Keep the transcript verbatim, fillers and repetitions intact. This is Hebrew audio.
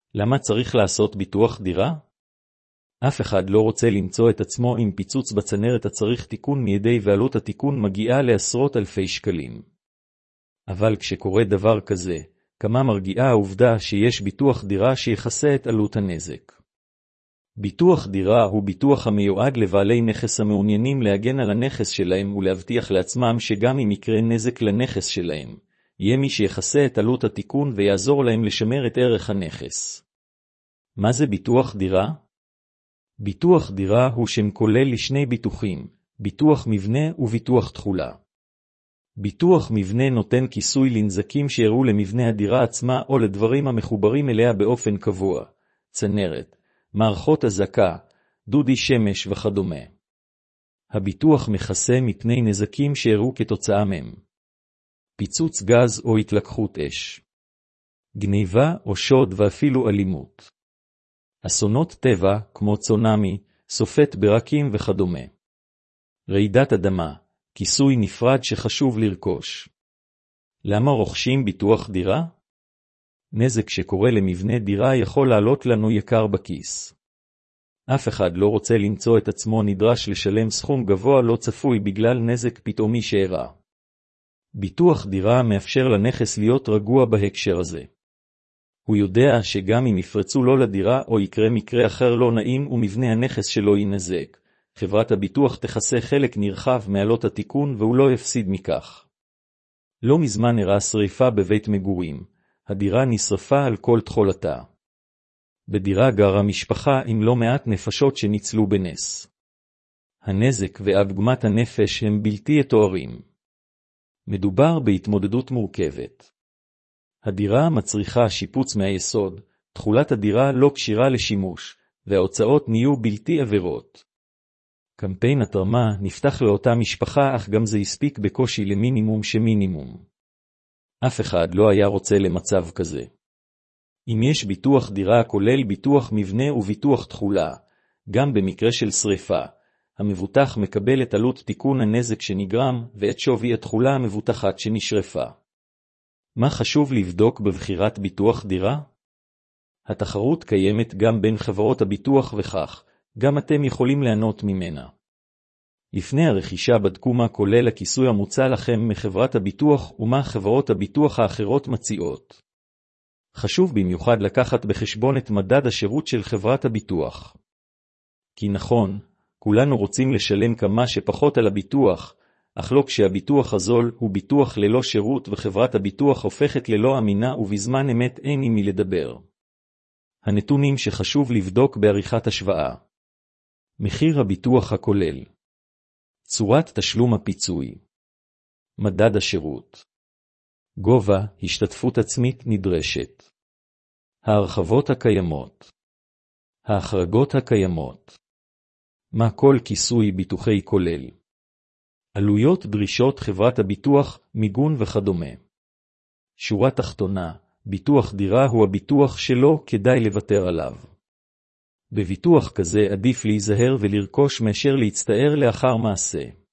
למה צריך לעשות ביטוח דירה? אף אחד לא רוצה למצוא את עצמו עם פיצוץ בצנרת הצריך תיקון מיידי ועלות התיקון מגיעה לעשרות אלפי שקלים. אבל כשקורה דבר כזה, כמה מרגיעה העובדה שיש ביטוח דירה שיחסה את עלות הנזק. ביטוח דירה הוא ביטוח המיועד לבעלי נכס המעוניינים להגן על הנכס שלהם ולהבטיח לעצמם שגם אם יקרה נזק לנכס שלהם, יהיה מי שיחסה את עלות התיקון ויעזור להם לשמר את ערך הנכס. מה זה ביטוח דירה? ביטוח דירה הוא שם כולל לשני ביטוחים, ביטוח מבנה וביטוח תחולה. ביטוח מבנה נותן כיסוי לנזקים שאירעו למבנה הדירה עצמה או לדברים המחוברים אליה באופן קבוע, צנרת, מערכות הזקה, דודי שמש וכדומה. הביטוח מכסה מפני נזקים שאירעו כתוצאה מהם. פיצוץ גז או התלקחות אש. גניבה או שוד ואפילו אלימות. אסונות טבע כמו צונאמי, סופת ברקים וכדומה. רעידת אדמה, כיסוי נפרד שחשוב לרכוש. למה רוכשים ביטוח דירה? נזק שקורה למבנה דירה יכול לעלות לנו יקר בכיס. אף אחד לא רוצה למצוא את עצמו נדרש לשלם סכום גבוה לא צפוי בגלל נזק פתאומי שאירע. ביטוח דירה מאפשר לנכס להיות רגוע בהקשר הזה. הוא יודע שגם אם יפרצו לו לדירה או יקרה מקרה אחר לא נעים ומבנה הנכס שלו ינזק, חברת הביטוח תכסה חלק נרחב מעלות התיקון והוא לא יפסיד מכך. לא מזמן אירעה שריפה בבית מגורים, הדירה נשרפה על כל תחולתה. בדירה גרה משפחה עם לא מעט נפשות שניצלו בנס. הנזק ועגמת הנפש הם בלתי יתוארים. מדובר בהתמודדות מורכבת. הדירה מצריכה שיפוץ מהיסוד, תחולת הדירה לא קשירה לשימוש, וההוצאות נהיו בלתי עבירות. קמפיין התרמה נפתח לאותה משפחה אך גם זה הספיק בקושי למינימום שמינימום. אף אחד לא היה רוצה למצב כזה. אם יש ביטוח דירה כולל ביטוח מבנה וביטוח תחולה, גם במקרה של שריפה, המבוטח מקבל את עלות תיקון הנזק שנגרם ואת שווי התחולה המבוטחת שנשרפה. מה חשוב לבדוק בבחירת ביטוח דירה? התחרות קיימת גם בין חברות הביטוח וכך, גם אתם יכולים ליהנות ממנה. לפני הרכישה בדקו מה כולל הכיסוי המוצע לכם מחברת הביטוח ומה חברות הביטוח האחרות מציעות. חשוב במיוחד לקחת בחשבון את מדד השירות של חברת הביטוח. כי נכון, כולנו רוצים לשלם כמה שפחות על הביטוח, אך לא כשהביטוח הזול הוא ביטוח ללא שירות וחברת הביטוח הופכת ללא אמינה ובזמן אמת אין עם מי לדבר. הנתונים שחשוב לבדוק בעריכת השוואה. מחיר הביטוח הכולל. צורת תשלום הפיצוי. מדד השירות. גובה השתתפות עצמית נדרשת. ההרחבות הקיימות. ההחרגות הקיימות. מה כל כיסוי ביטוחי כולל. עלויות דרישות חברת הביטוח, מיגון וכדומה. שורה תחתונה, ביטוח דירה הוא הביטוח שלא כדאי לוותר עליו. בביטוח כזה עדיף להיזהר ולרכוש מאשר להצטער לאחר מעשה.